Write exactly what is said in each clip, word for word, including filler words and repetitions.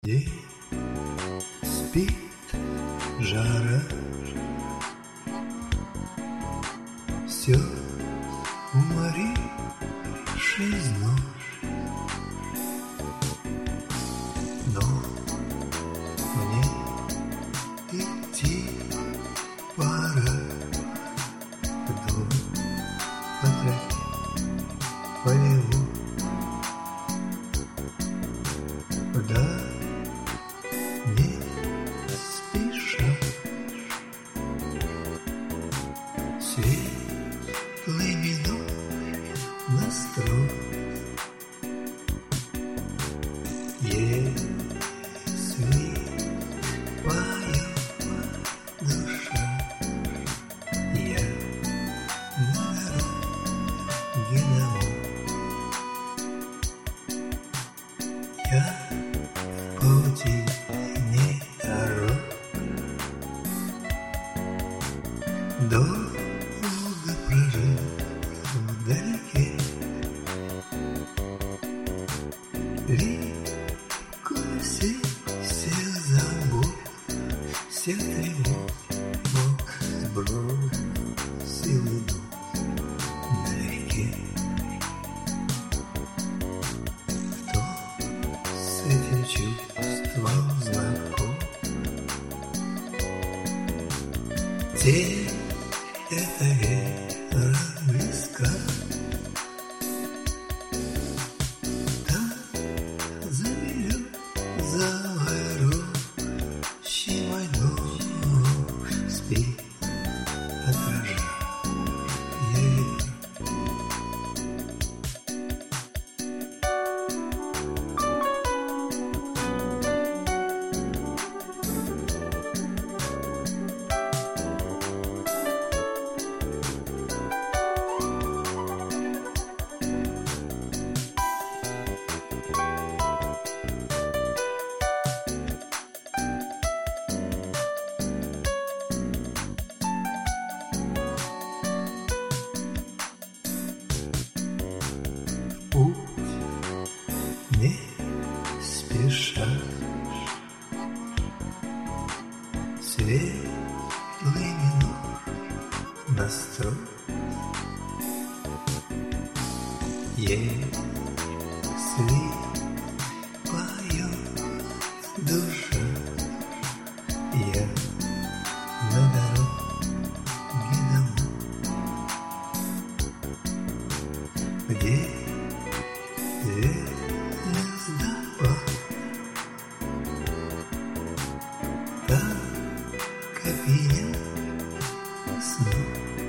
Где спит жара, все уморившись ночь, но мне идти пора вдоль по тропе полевой. Да, не спеша, светлый минут настрой. Если поет душа, я на дороге домой. Я пути не дорог, долго прожил вдалеке, легко сел забор, все тревог сбросил иду налегке. С этим чувством знаком, тень эта вера близка, там за березовой рощей мой дом спит, отражая ветер. Путь не спеша, светлый минут настрой. Если поет душа, я на дороге домой. Где звезда, так как и я снова.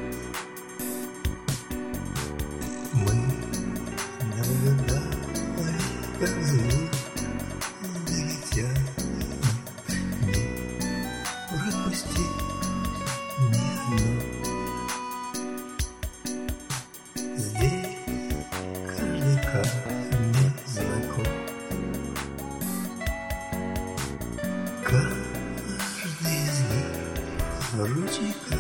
Мы наблюдали, как звук долетят, не пропустить ни одно. Здесь каждый камень знаком, каждый из них ручейка.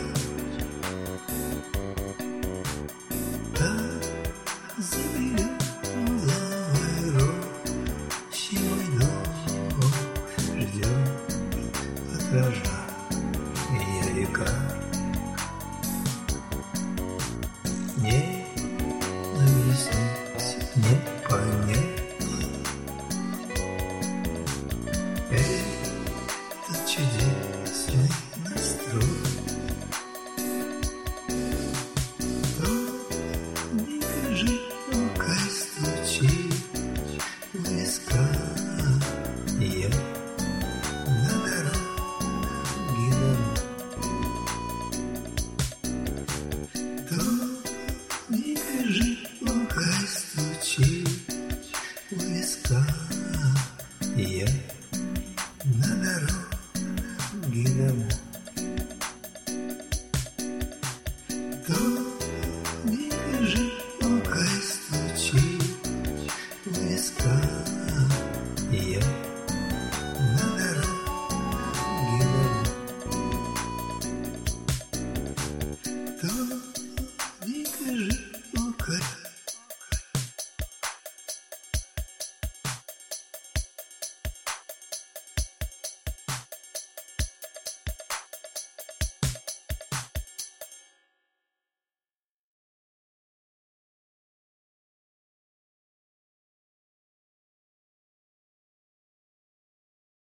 Там за березовой рощей мой дом ждет, отражая река. Не объяснить, не понять.